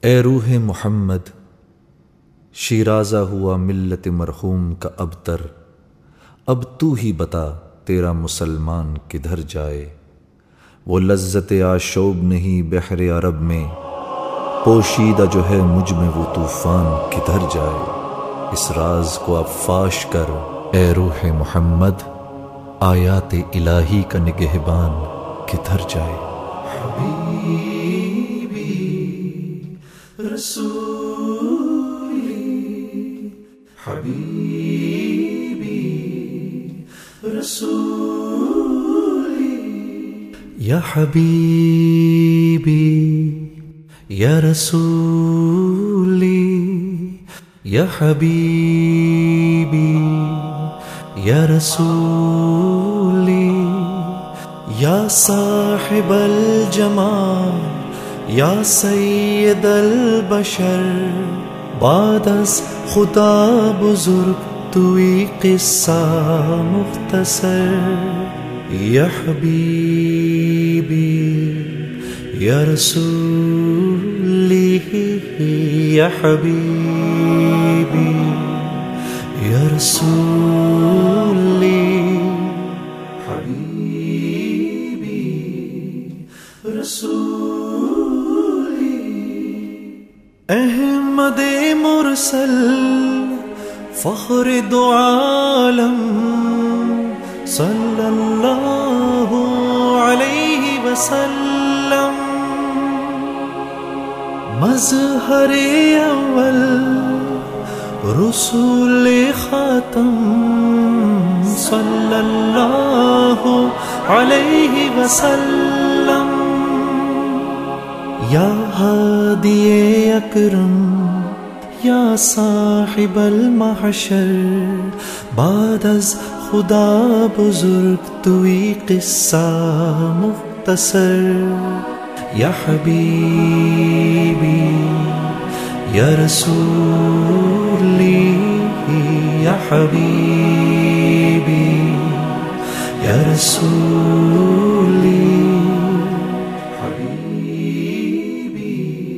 اے روح محمد، شیرازہ ہوا ملت مرحوم کا ابتر، اب تو ہی بتا تیرا مسلمان کدھر جائے۔ وہ لذت آشوب نہیں بحر عرب میں، پوشیدہ جو ہے مجھ میں وہ طوفان کدھر جائے۔ اس راز کو اب فاش کر اے روح محمد، آیات الہی کا نگہبان کدھر جائے۔ حبیبی رسولی، حبیبی رسولی، یا حبیبی یا رسولی، یا حبیبی یا رسولی، یا صاحب الجمال یا سید البشر، بعد از خدا بزرگ توی قصہ مختصر۔ یا حبیبی یا رسولی، یا حبیبی یا رسولی، حبیبی رسولی، احمد مرسل فخر دو عالم، صلی اللہ علیہ وسلم، مظہر اول رسول خاتم، صلی اللہ علیہ وسلم، یا ہادی اکرم یا صاحب المحشر، بعد از خدا بزرگ توی قصہ مختصر۔ یا حبیبی یا رسولی، یا حبیبی یا رسولی، حبیبی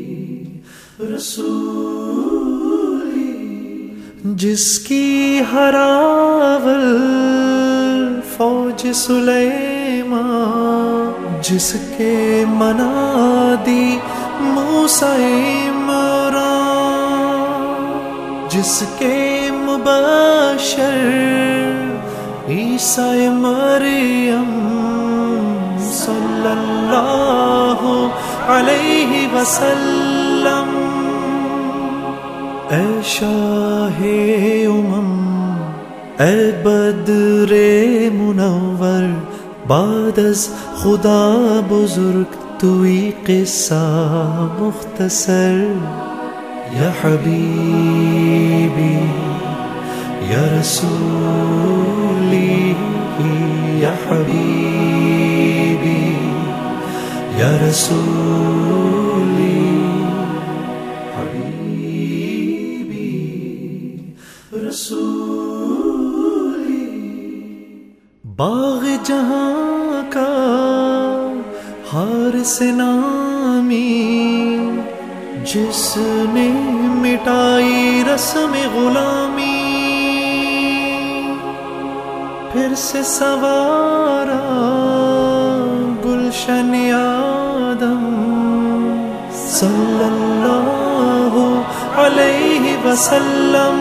رسولی، جس کی ہراول فوج سلیمان، جس کے منادی موسیٰ عمران، جس کے مبشر عیسیٰ مریم، صلی اللہ علیہ وسلم، اے شاہ امم، اے بدر منور، بعد از خدا بزرگ توی قصہ مختصر۔ یا حبیبی یا رسولی، یا حبیبی یا رسولی، حبیبی رسولی، باغ جہاں کا حارس نامی، جس نے مٹائی رسم غلامی، پھر سے سوارا گلشن آدم، صلی اللہ علیہ وسلم،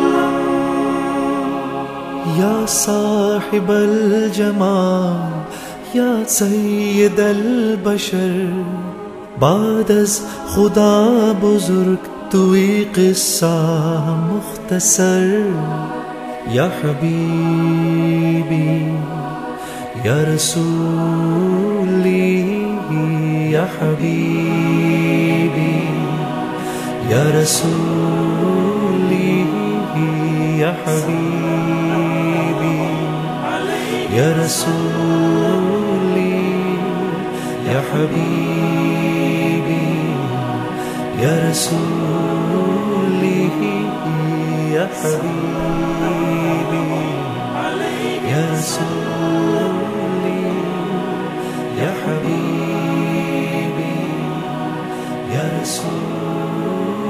یا صاحب الجمال یا سید البشر، بعد از خدا بزرگ توی قصہ مختصر۔ یا حبیبی یا رسولی، یا حبیبی یا رسولی، یا حبیبی یا رسولی، یا حبیبی یا رسولی، یا حبیبی یا رسولی، یا حبیبی یا رسولی۔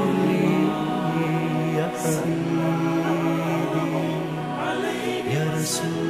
رسول